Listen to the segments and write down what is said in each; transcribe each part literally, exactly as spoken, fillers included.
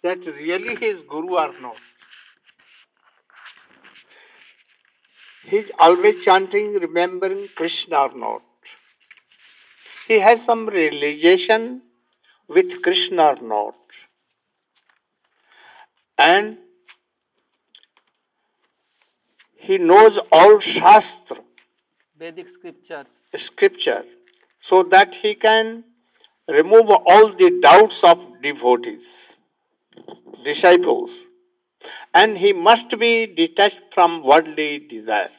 that really he is Guru or not. He's always chanting, remembering Krishna or not. He has some relation with Krishna or not. And he knows all Shastra, Vedic scriptures. scripture, so that he can remove all the doubts of devotees, disciples. And he must be detached from worldly desires.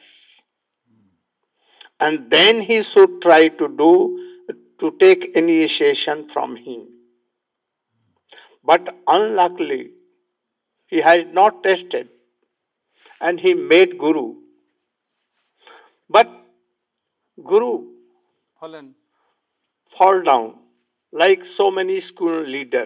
And then he should try to do, to take initiation from him. But unluckily, he has not tested and he made Guru. But Guru Fallen. fall down like so many school leaders.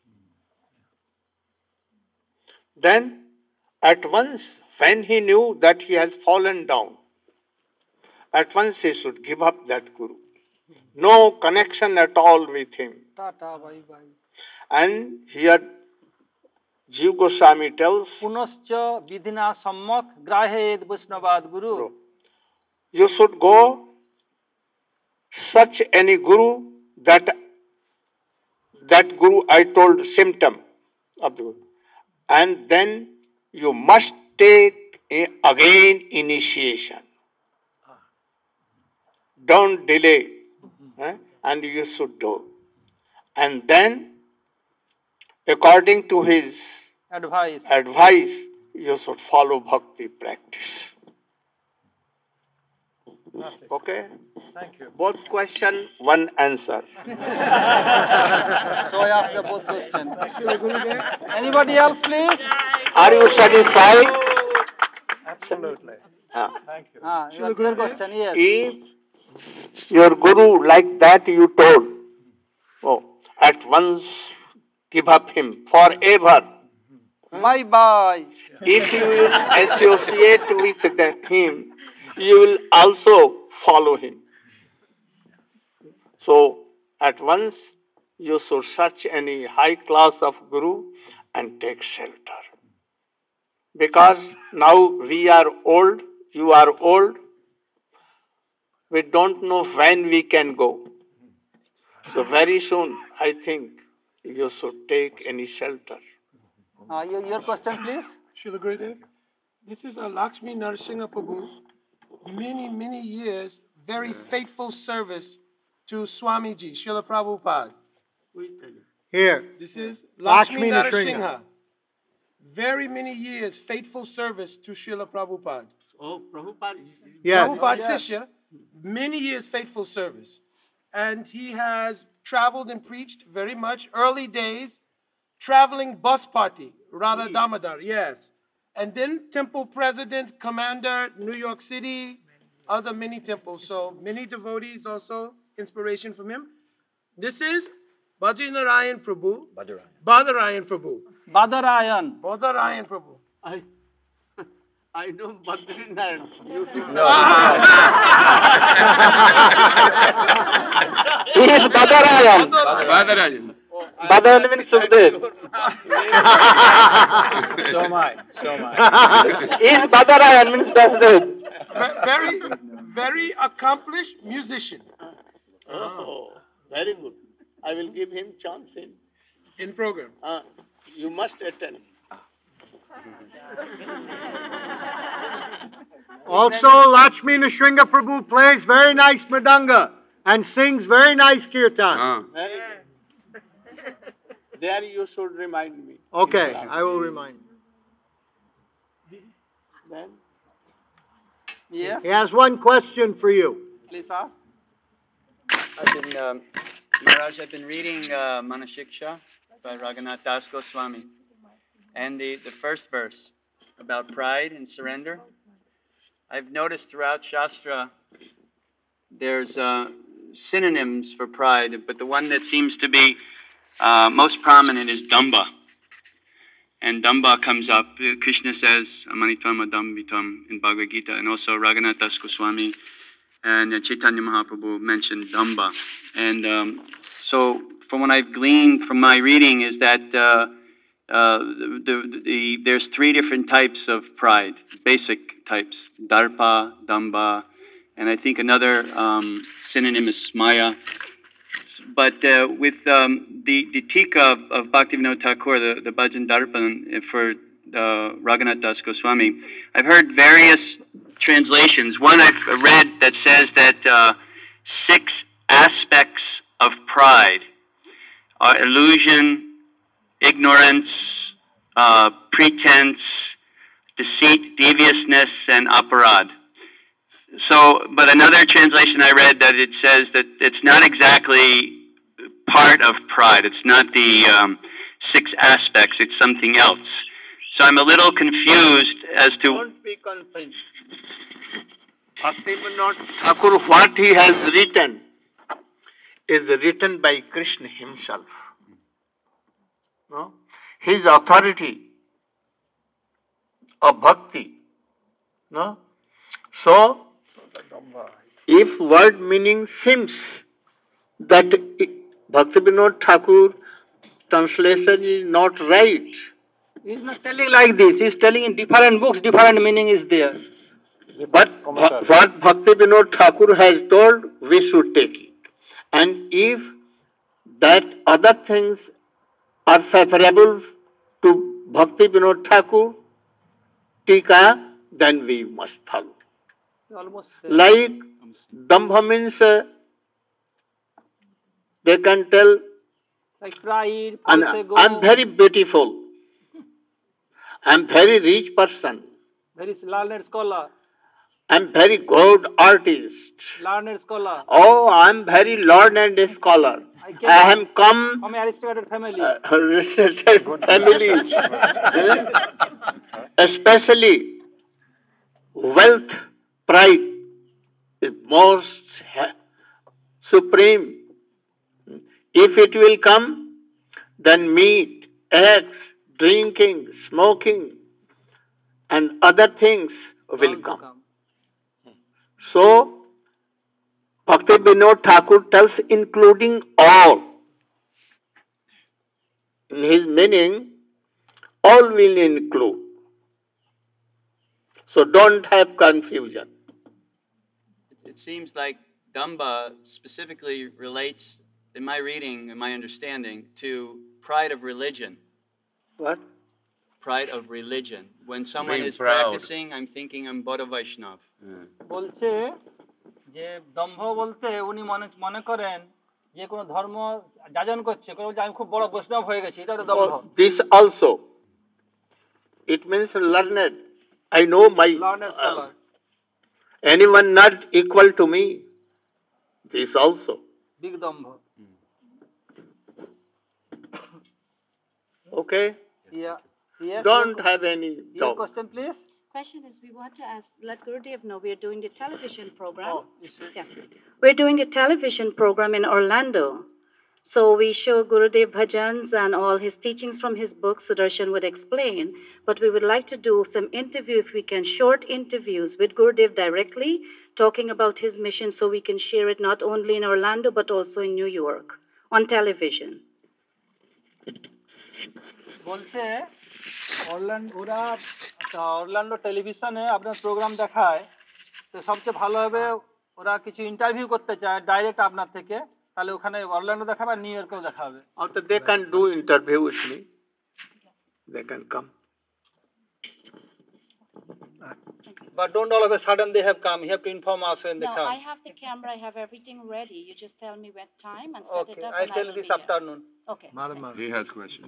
Then at once, when he knew that he has fallen down, at once he should give up that Guru. No connection at all with him. Tata, bye bye. And here Jiva Goswami tells, Punascha vidhina sammak grahed Vaishnavad Guru. You should go such any Guru that that Guru I told symptom of the Guru. And then you must take again initiation. Don't delay. Eh? And you should do. And then, according to his Advice. advice, you should follow bhakti practice. Perfect. Okay? Thank you. Both question, one answer. So I asked the both question. Anybody else, please? Are you satisfied? Absolutely. Ah. Thank you. Ah, your, your question, yes. If your Guru like that you told, oh, at once give up him forever. Bye bye. If you will associate with the, him, you will also follow him. So, at once you should search any high class of Guru and take shelter. Because now we are old, you are old, we don't know when we can go. So very soon, I think, you should take any shelter. Uh, your, your question, please. Srila Gurudev, this is a Lakshmi Narsingha Prabhu. Many, many years, very faithful service to Swamiji, Srila Prabhupada. Here. This is Lakshmi, Lakshmi Narsingha. Narsingha. Very many years, faithful service to Srila Prabhupada. Oh, Prabhupada. Yes. Prabhupada Sishya, many years faithful service. And he has traveled and preached very much. Early days, traveling bus party, Radha Damodar, yes. And then temple president, commander, New York City, other many temples. So many devotees also, inspiration from him. This is Bajranarayan Prabhu. Badarayan. Badarayan Prabhu. Badarayan. Badarayan Prabhu. I, I know Badrinath. You should No. He is Badarayan. Badarajan. Badarayan means Sukhdev. So am I. So am I. He is Badarayan means Vasudev. Ve- Very, very accomplished musician Oh, very good. I will give him chance in. in program. Uh, you must attend. Also, Lakshmi Nrsimha Prabhu plays very nice madanga and sings very nice kirtan. Ah. Very good. There you should remind me. Okay, I will remind you. Then, Yes. He has one question for you. Please ask. I've been, um, Maharaj, I've been reading uh, Manashiksha by Raghunath Das Goswami. And the, the first verse about pride and surrender. I've noticed throughout Shastra there's uh, synonyms for pride, but the one that seems to be uh, most prominent is Damba. And Damba comes up. Krishna says, Amanitvam Adambitam in Bhagavad Gita, and also Raghunath Das Goswami and Chaitanya Mahaprabhu mentioned Damba. And um, so from what I've gleaned from my reading is that uh, uh, the, the, the, there's three different types of pride, basic types, darpa, damba, and I think another um, synonym is maya. But uh, with um, the, the Tika of, of Bhaktivinoda Thakur, the, the Bhajan Darpan for uh, Raghunath Das Goswami, I've heard various translations. One I've read that says that uh, six aspects of pride are illusion, ignorance, uh, pretense, deceit, deviousness, and aparad. So, but another translation I read that it says that it's not exactly part of pride. It's not the um, six aspects. It's something else. So I'm a little confused as to... Don't be confused. Bhaktivinoda Thakur, what he has written is written by Krishna himself. No? His authority of bhakti. No? So, if word meaning seems that Bhaktivinoda Thakur translation is not right, He's not telling like this. He's telling in different books, different meaning is there. but bha- what Bhaktivinoda Thakur has told, we should take it. And if that other things are favorable to Bhaktivinoda Thakur, Tika, then we must follow. Almost Like Dambha means uh, they can tell, like pride, and false ego, I'm very beautiful, I'm very rich person, very learned scholar, I'm very good artist. learned scholar, Oh, I'm very learned and scholar. I came I am come from an aristocratic family. uh, restricted families, especially wealth, pride is most ha- supreme. If it will come, then meat, eggs, drinking, smoking, and other things will All to come. So, Bhakti Vinod Thakur tells including all. In his meaning, all will include. So don't have confusion. It seems like Damba specifically relates, in my reading, in my understanding, to pride of religion. What? Pride of religion. When someone Being is proud. practicing, I'm thinking I'm Bodha Vaishnav. বলছে যে দম্ভ বলতে উনি মনে মনে করেন যে কোনো ধর্ম যাজন করছে কোনো যে আমি খুব বড় বৈষ্ণব হয়ে গেছি এটা একটা দম্ভ Oh, this also. It means learned. I know my learned scholar uh, anyone not equal to me. This also. big দম্ভ Okay? yeah yes Don't your, have any your doubt. question please Question is, we want to ask, let Gurudev know we are doing the television program. oh yes, sir. Yeah. We're doing a television program in Orlando. So we show Gurudev bhajans and all his teachings from his book, Sudarshan would explain. But we would like to do some interview, if we can, short interviews with Gurudev directly, talking about his mission so we can share it not only in Orlando but also in New York on television. বলছে Orlando ওরা আচ্ছা, Orlando টেলিভিশনে আপনার programme দেখায় তো সবচেয়ে ভালো হবে ওরা কিছু ইন্টারভিউ করতে চায় ডাইরেক্ট আপনার থেকে তাহলে ওখানে অরল্যান্ডো দেখাবে আর নিউ ইয়র্কেও দেখাবে Also, they can do interview with me. They can come. But don't all of a sudden they have come. You have to inform us when they No, come. I have the camera, I have everything ready. You just tell me what time and set Okay, it up. I'll and tell I you will this be here. afternoon. Okay. He has a question.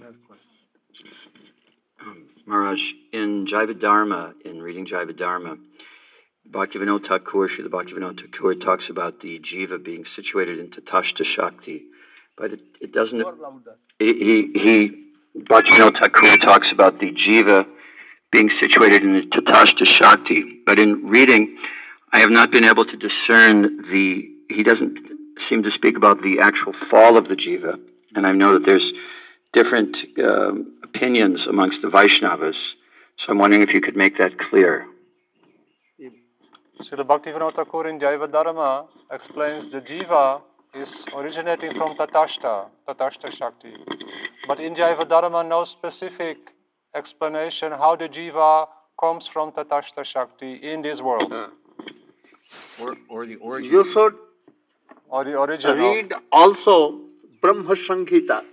Um, Maharaj, in Jaiva Dharma, in reading Jaiva Dharma, Bhaktivinoda Thakur, Srila Bhaktivinoda Thakur talks about the jiva being situated in Tatashta Shakti, but it, it doesn't. More louder. He, he, he Bhaktivinoda Thakur talks about the jiva being situated in the Tatashta Shakti, but in reading, I have not been able to discern the. He doesn't seem to speak about the actual fall of the jiva, and I know that there's different um, opinions amongst the Vaishnavas. So I'm wondering if you could make that clear. Srila Bhaktivinoda Thakur in Jaiva Dharma explains the jiva is originating from Tatashta, Tatashta Shakti. But in Jaiva Dharma, no specific explanation how the jiva comes from Tatashta Shakti in this world. Uh, Or, or the origin. You should Or the origin of read also Brahma Samhita.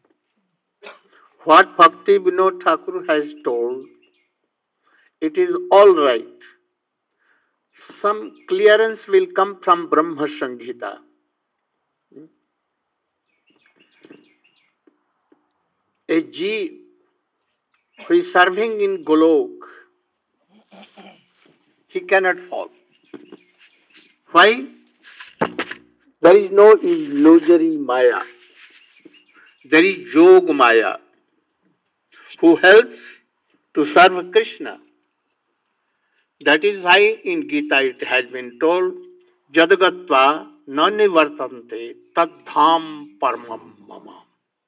What Bhakti Vinod Thakur has told, it is all right. Some clearance will come from Brahma Samhita. A jeev who is serving in Golok, he cannot fall. Why? There is no illusory Maya. There is Yog Maya, who helps to serve Krishna. That is why in Gita it has been told, Jadagatva na nivartante tadham paramam mama.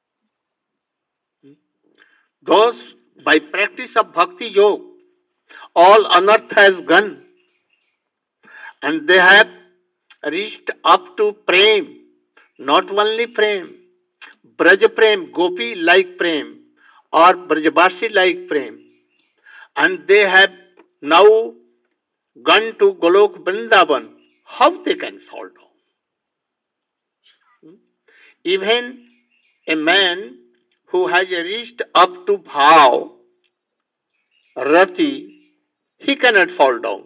Those, by practice of Bhakti Yoga, all unearth has gone, and they have reached up to Prem, not only Prem, Braj Prem, Gopi like Prem, or Brajabasi like Prem, and they have now gone to Golok Vrindavan. How they can fall down? Even a man who has reached up to Bhav, Rati, he cannot fall down.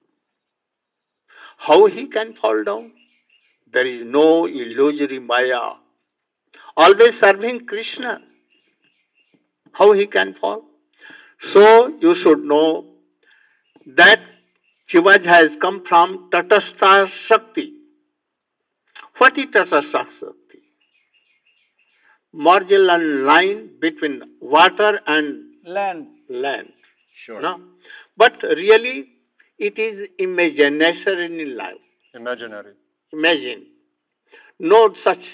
How he can fall down? There is no illusory Maya. Always serving Krishna. How he can fall? So you should know that Shivaj has come from Tatastha Shakti. What is Tatastha Shakti? Marginal line between water and Land. land. Sure. No? But really, it is imaginary life. imaginary. Imagine. No such.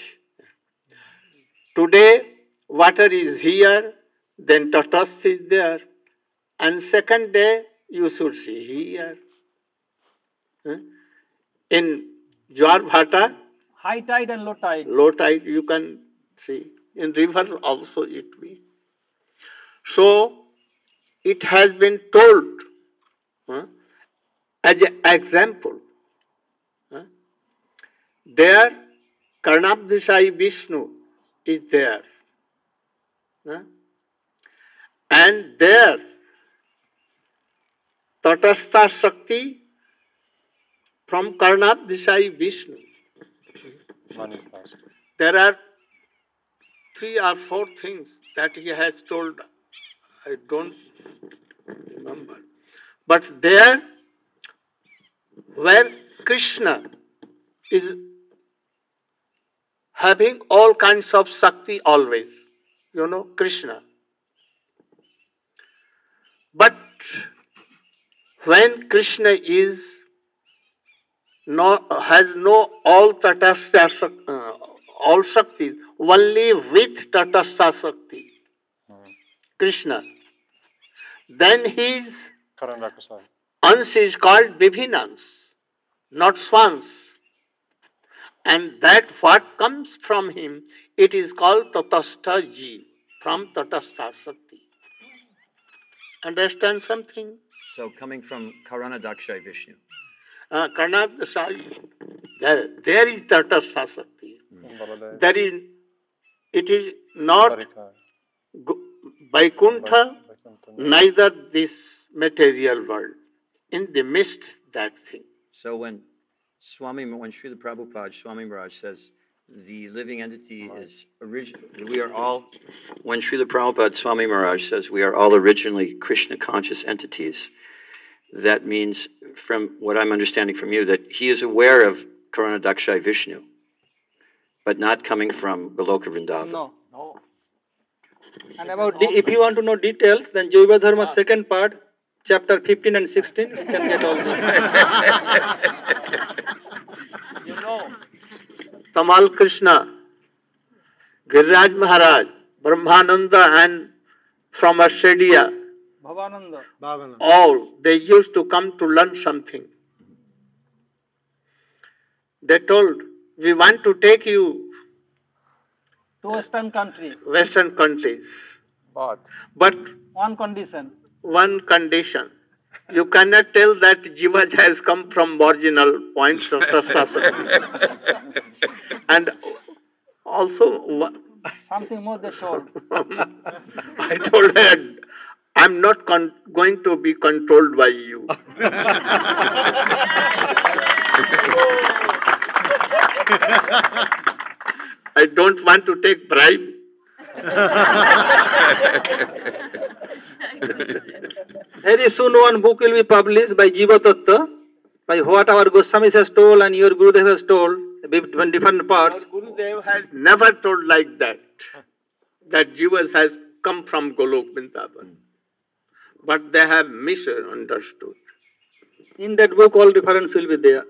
Today, water is here, then Tatastha is there. And second day, you should see here. Huh? In Jwar Bhata, High tide and low tide. low tide, you can see. In rivers also it be. So, it has been told huh, as an example. Huh? There, Karnabdhisai Vishnu is there. Huh? And there, Tatastha Shakti from Karnabdhisai Vishnu. Manifest. There are three or four things that he has told. I don't remember. But there, where Krishna is having all kinds of Shakti always, you know, Krishna. But when Krishna is no, has no all Tatastha, uh, all Shakti, only with Tatastha Shakti, Krishna, then his Karandakasai. ans is called Vibhinans, not swans. And that what comes from him, it is called Tatastha Ji, from Tatastha Shakti. Understand something? So coming from Karanadakshay Vishnu. Uh, Karnadasai, there, there is Tatastha Shakti. Baladev. There is, it is not Varika. Gu- Vaikuntha, neither this material world. In the midst, that thing. So when Swami, when Srila Prabhupada, Swami Maharaj says the living entity is original, we are all, when Srila Prabhupada, Swami Maharaj says we are all originally Krishna conscious entities, that means, from what I'm understanding from you, that he is aware of Karanadakshay Vishnu, but not coming from Goloka Vrindavan. No. No. And about, de- if you want to know details, then Jaiva Dharma second part, chapter fifteen and sixteen, you can get all this. You know. Tamal Krishna, Giriraj Maharaj, Brahmananda, and from Australia, Bhavananda. all, they used to come to learn something. They told, we want to take you To Western country, Western countries, But but on condition. one condition. You cannot tell that Jiva has come from marginal points of Sasana. And also, wha- Something more they told. I told her, I'm not con- going to be controlled by you. I don't want to take bribe. Very soon one book will be published by Jiva Tattva, by what our Goswamis has told and your Gurudev has told, in different parts. Our Gurudev has never told like that, that Jivas has come from Golok Vrindavan. But they have misunderstood. In that book all reference will be there.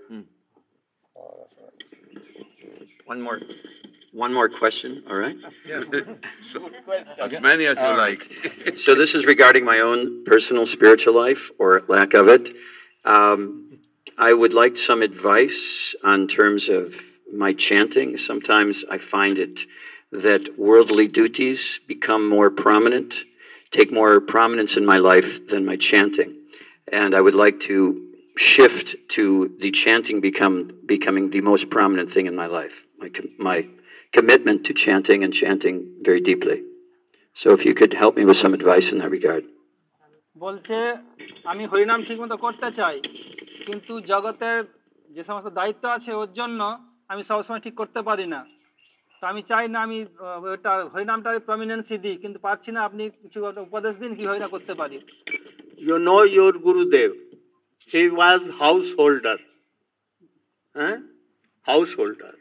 One more, one more question, all right? So, as many as you like. So this is regarding my own personal spiritual life, or lack of it. Um, I would like some advice on terms of my chanting. Sometimes I find it that worldly duties become more prominent, take more prominence in my life than my chanting. And I would like to shift to the chanting become becoming the most prominent thing in my life. My, com- my commitment to chanting and chanting very deeply. So if you could help me with some advice in that regard. বলছে আমি হরিনাম ঠিকমতো করতে চাই কিন্তু জগতের যে সমস্ত দায়িত্ব আছে ওর জন্য আমি সবসময় ঠিক করতে পারি না তো আমি চাই না আমি আহ, ওটা হরিনামটার প্রমিনেন্সি দিই কিন্তু পারছি না আপনি কিছু একটা উপদেশ দিন কি হরিনাম করতে পারি You know your Gurudev. He was householder. Huh? Householder.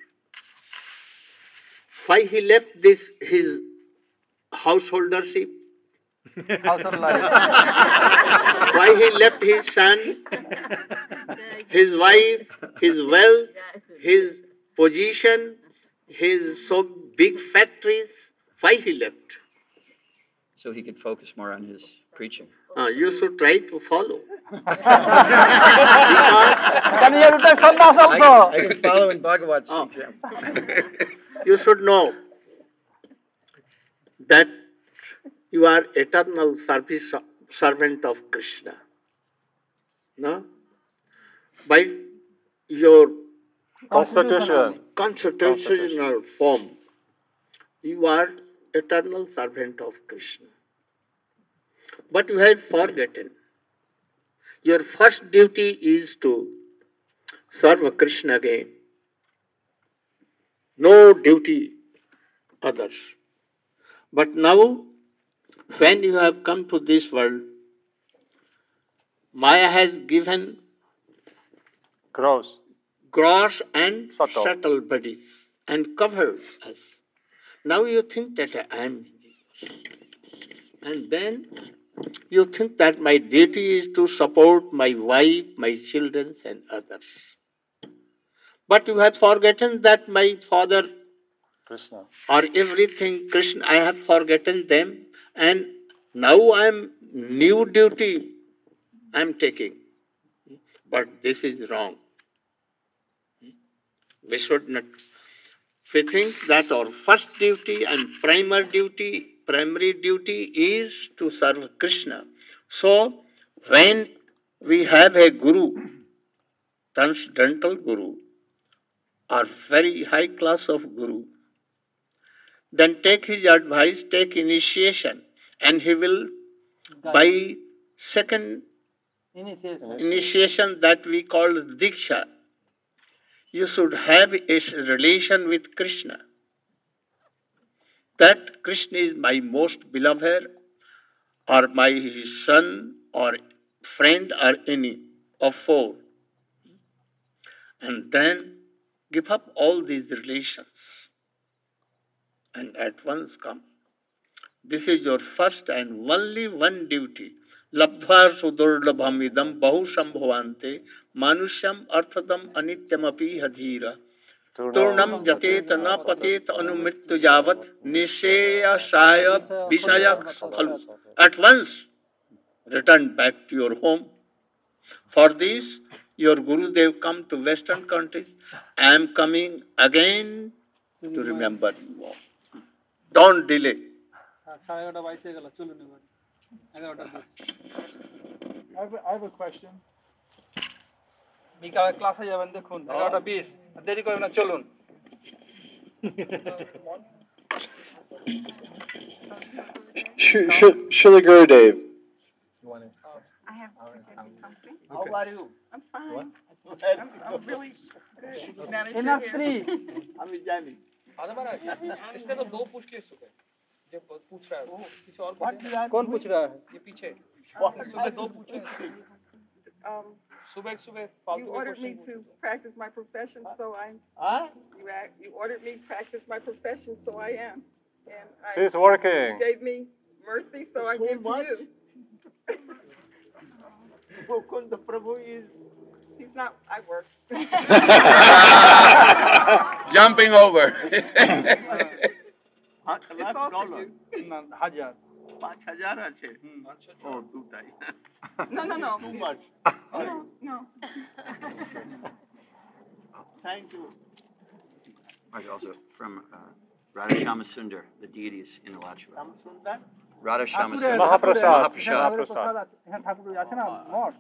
Why he left this his householdership? House of life. Why he left his son, his wife, his wealth, his position, his so big factories? Why he left? So he could focus more on his preaching. Uh, you should try to follow. Can you take sannyas I also? can, I can follow in Bhagavat's Oh. example. You should know that you are eternal service servant of Krishna. No? By your Constitution. constitutional form, you are eternal servant of Krishna. But you have forgotten. Your first duty is to serve Krishna again. No duty others. But now, when you have come to this world, Maya has given Gross. gross and Subtle. subtle bodies and covered us. Now you think that I am. And then you think that my duty is to support my wife, my children, and others. But you have forgotten that my father Krishna. or everything, Krishna, I have forgotten them, and now I am new duty I am taking. But this is wrong. We should not. We think that our first duty and primary duty, primary duty is to serve Krishna. So when we have a guru, transcendental guru, or very high class of guru, then take his advice, take initiation, and he will, by second Initiation. initiation that we call Diksha, you should have a relation with Krishna. That Krishna is my most beloved, or my son, or friend, or any of four. And then give up all these relations and at once come. This is your first and only one duty. Labdhva sudurlabham idam bahu sambhavante manusyam arthadam anityamapi hadhira turnam jatet na patet anumrityu javat nisheya shaya vishaya phalu. At once return back to your home. For this your Gurudev come to Western countries. I am coming again to remember you all. Don't delay. সাড়ে এগারোটা বাইশ হয়ে গেল, চলুন এবার এগারোটা বিশ। I have, a- I have a question. বিকালে ক্লাসে যাবেন, দেখুন এগারোটা বিশ, দেরি করবেন না, চলুন। Sh- Sh- Srila Gurudev. I have to give you something. How are you? I'm fine. I'm, I'm really good. Now that Enough you're three. here. আমি জানি। इससे तो दो पूछ के सुबह जब पूछ रहा है किसी और को कौन पूछ रहा है? ये पीछे सुबह दो पूछे Um, सुबह सुबह you फालतू के ordered me question to practice my profession, so I'm. Huh? You act, you ordered me to practice my profession, so I am. And I. She's working. You gave me mercy, so I give to you. Mukunda Prabhu is. He's not. I work. Jumping over. It's all for you. না, হাজার। পাঁচ হাজার আছে। ও দুটাই। No, no, no. Too much. No, no. Thank you. Maharaj, also from uh, Radha Shamasundar, the deities in Alachua. Shamasundar? Radha ঠাকুরের- Shamasundar. Mahaprasad. Mahaprasad. ঠাকুরের প্রসাদ আছে। হ্যাঁ, ঠাকুর আছে না, মঠ।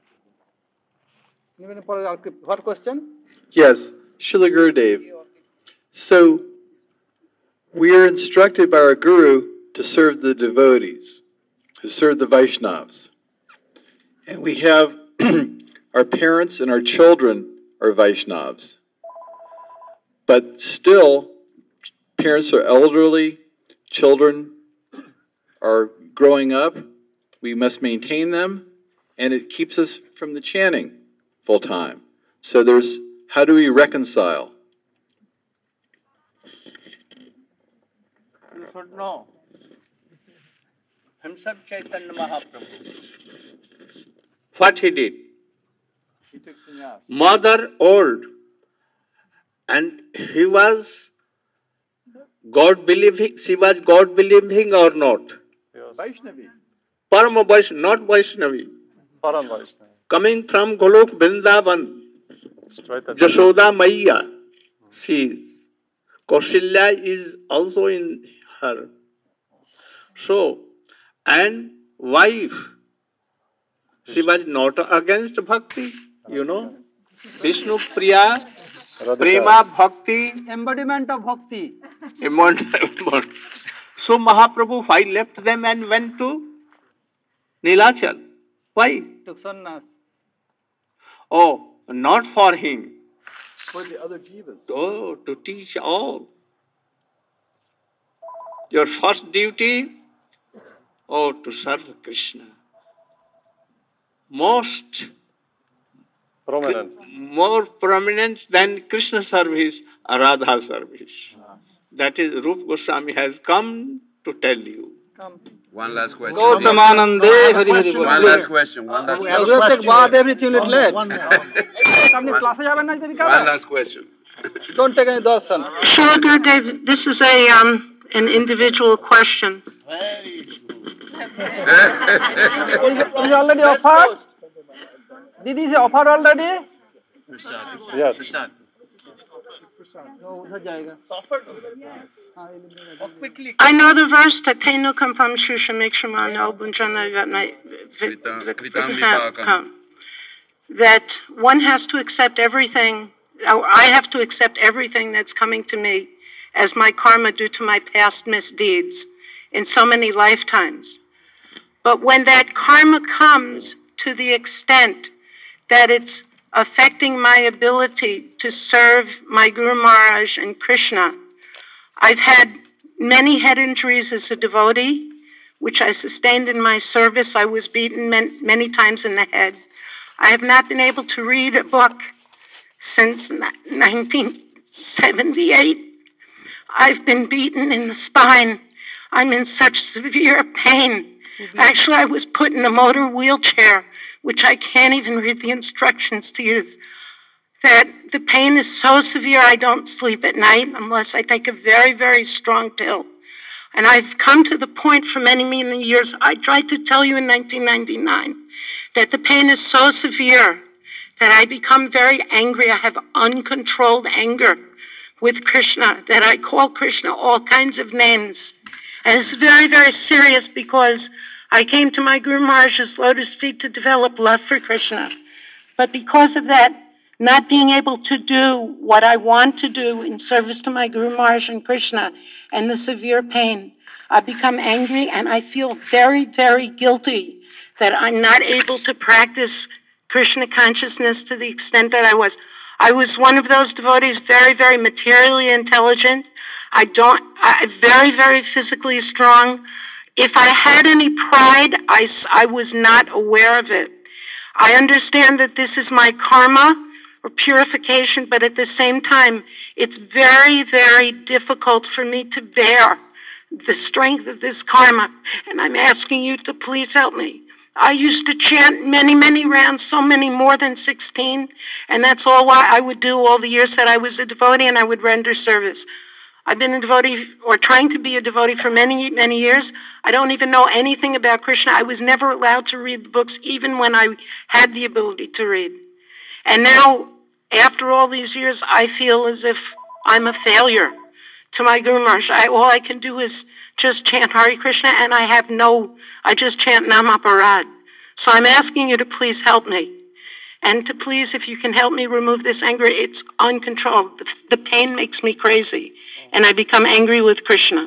নেবেন পরে আর কি, what question? Yes, Srila Gurudev. So, we are instructed by our Guru to serve the devotees, to serve the Vaishnavas. And we have our parents and our children are Vaishnavas. But still, parents are elderly, children are growing up. We must maintain them, and it keeps us from the chanting full time. So there's, how do we reconcile? You should know. Himself Chaitanya Mahaprabhu. What he did? He took sannyas. Mother old. And he was God believing, she was God believing or not? Vaishnavi. Parama Vaishnavi, not Vaishnavi. Param Vaishnavi. Coming from Golok Vrindavan, Straight at Jashoda Maiya, she is. Kausalya is also in her. So, and wife, she was not against bhakti, you know. Vishnu Priya, Prema Bhakti, Embodiment of bhakti. embodiment. So Mahaprabhu, why left them and went to Nilachal? Why? Took sannyas. Oh, not for him. For the other jivas. Oh, to teach all. Your first duty, oh, to serve Krishna. Most prominent. More prominent than Krishna service, Radha service. That is, Rup Goswami has come to tell you. Come. One last question. Gautamanande Hari Hari Bol. One last question. One last You have to question. take bath everything little late. আপনি ক্লাসে যাবেন না যদি One last question. Don't take any darshan. Srila Gurudev, this is a um an individual question. Is already offered? Didi is offered already? Yes. No, उधर जाएगा. I know the verse that Tenukam Pam Shushamik Shamano Bunjana Kritam Vipakam. that one has to accept everything, or I have to accept everything that's coming to me as my karma due to my past misdeeds in so many lifetimes. But when that karma comes to the extent that it's affecting my ability to serve my Guru Maharaj and Krishna, I've had many head injuries as a devotee, which I sustained in my service. I was beaten man- many times in the head. I have not been able to read a book since nineteen seventy-eight. I've been beaten in the spine. I'm in such severe pain. Actually, I was put in a motor wheelchair, which I can't even read the instructions to use. That the pain is so severe I don't sleep at night unless I take a very, very strong pill. And I've come to the point for many, many years, I tried to tell you in nineteen ninety-nine, that the pain is so severe that I become very angry. I have uncontrolled anger with Krishna, that I call Krishna all kinds of names. And it's very, very serious because I came to my Guru Maharaj's lotus feet to develop love for Krishna. But because of that, not being able to do what I want to do in service to my Guru Maharaj and Krishna, and the severe pain, I become angry and I feel very, very guilty that I'm not able to practice Krishna consciousness to the extent that I was. I was one of those devotees, very, very materially intelligent. I don't, I, very, very physically strong. If I had any pride, I, I was not aware of it. I understand that this is my karma or purification, but at the same time, it's very, very difficult for me to bear the strength of this karma, and I'm asking you to please help me. I used to chant many, many rounds, so many, more than sixteen, and that's all why I would do all the years that I was a devotee, and I would render service. I've been a devotee, or trying to be a devotee, for many, many years. I don't even know anything about Krishna. I was never allowed to read the books, even when I had the ability to read. And now, after all these years, I feel as if I'm a failure to my Guru Maharaj. I, all I can do is just chant Hare Krishna, and I have no, I just chant Namaparad. So I'm asking you to please help me. And to please, if you can help me remove this anger, it's uncontrolled. The, the pain makes me crazy, and I become angry with Krishna.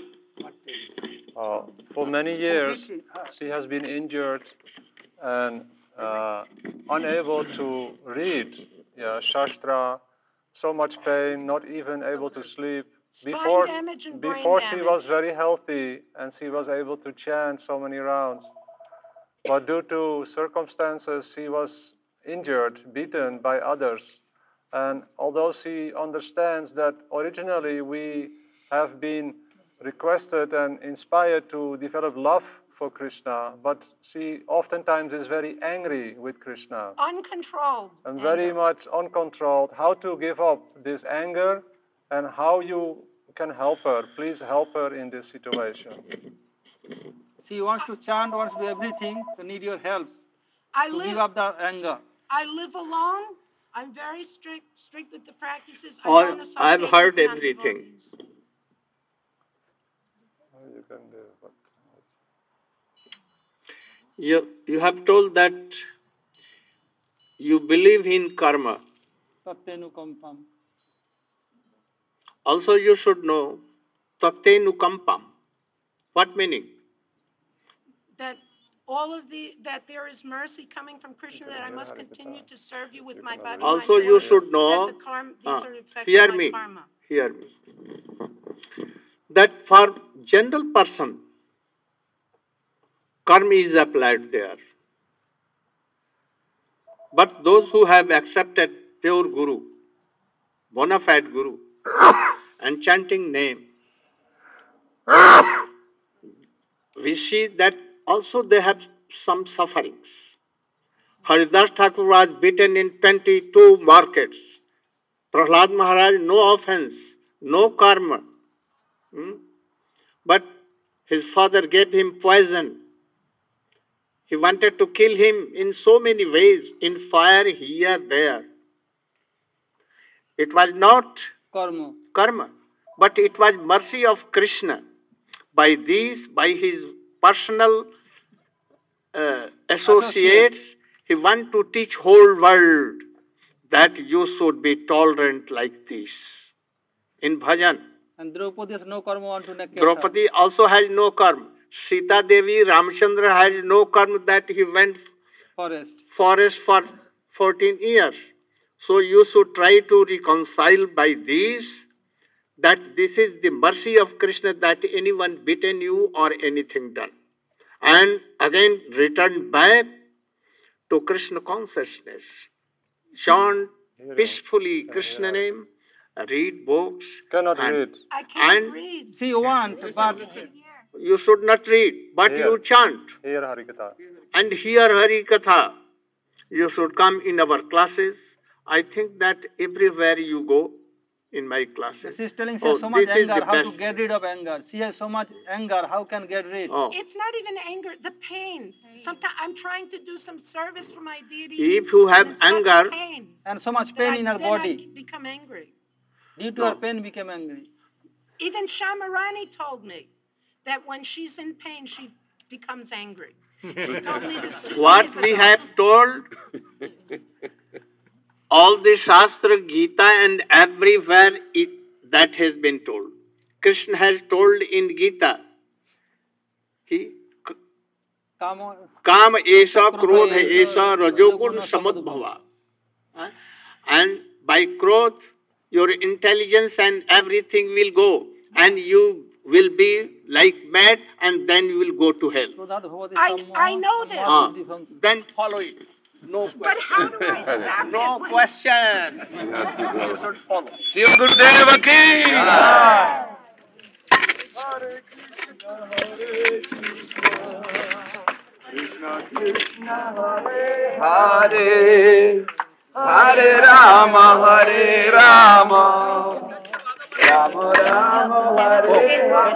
Uh, for many years, she has been injured and uh, unable to read yeah, Shastra, so much pain, not even able to sleep. Before, damage and brain before she damage. was very healthy and she was able to chant so many rounds. But due to circumstances, she was injured, beaten by others. And although she understands that originally we have been requested and inspired to develop love for Krishna, but she oftentimes is very angry with Krishna Uncontrolled. and very much uncontrolled. How to give up this anger and how you can help her. Please help her in this situation. She wants to chant, wants to do everything, so need your help I to live, give up the anger. I live alone. I'm very strict, strict with the practices. I All, don't associate I've heard with everything. non-devotees. You can do what? You, you have told that you believe in karma. Tattenukampam. Also, you should know Tattenukampam. What meaning? That all of the, that there is mercy coming from Krishna, that I must continue to serve you with my body. Also, my you thoughts, should know, that the karma, these uh, are effects hear of my me, karma. hear me, that for general person, karma is applied there. But those who have accepted pure Guru, bona fide Guru, and chanting name, we see that also they have some sufferings. Haridas Thakur was beaten in twenty-two markets. Prahlad Maharaj, no offense, no karma. Hmm? But his father gave him poison. He wanted to kill him in so many ways, in fire, here, there. It was not Karma. karma, but it was mercy of Krishna. By these, by his personal uh, associates, he wanted to teach whole world that you should be tolerant like this. In bhajan, And Draupadi has no karma on to Naketa. Draupadi also has no karma. Sita Devi, Ramchandra has no karma that he went Forest. forest for fourteen years. So you should try to reconcile by these that this is the mercy of Krishna that anyone beaten you or anything done. And again return back to Krishna consciousness. Chant peacefully Krishna name, read books. Cannot and, read. I can't and read. She want, but you should not read, but Hear. you chant. Hear Harikatha. And hear Hari Katha. You should come in our classes. I think that everywhere you go, in my classes. She is telling she has Oh, so much this is anger, the how to best. get rid of anger. She has so much anger, how can get rid? Oh. It's not even anger, the pain. Sometimes I'm trying to do some service for my deities. If you have and it's such anger- pain And so much that pain I- in her then I body. become angry. Due to No. her pain, became angry. Even Shamarani told me that when she's in pain, she becomes angry. She told me this two What days we ago. have told, all the Shastra, Gita, and everywhere it, that has been told. Krishna has told in Gita, he, Kamo- Kama Esa, Krodha Esa, Rajogun Samadbhava. Huh? And by Krodh, your intelligence and everything will go, and you will be like mad, and then you will go to hell. I, I know this. Ah, then follow it. No But how do I stop No it? when- question. You should follow. Shiv Gurudev ki! Hare Hare Rama, Hare Rama, Rama Rama, Hare Hare.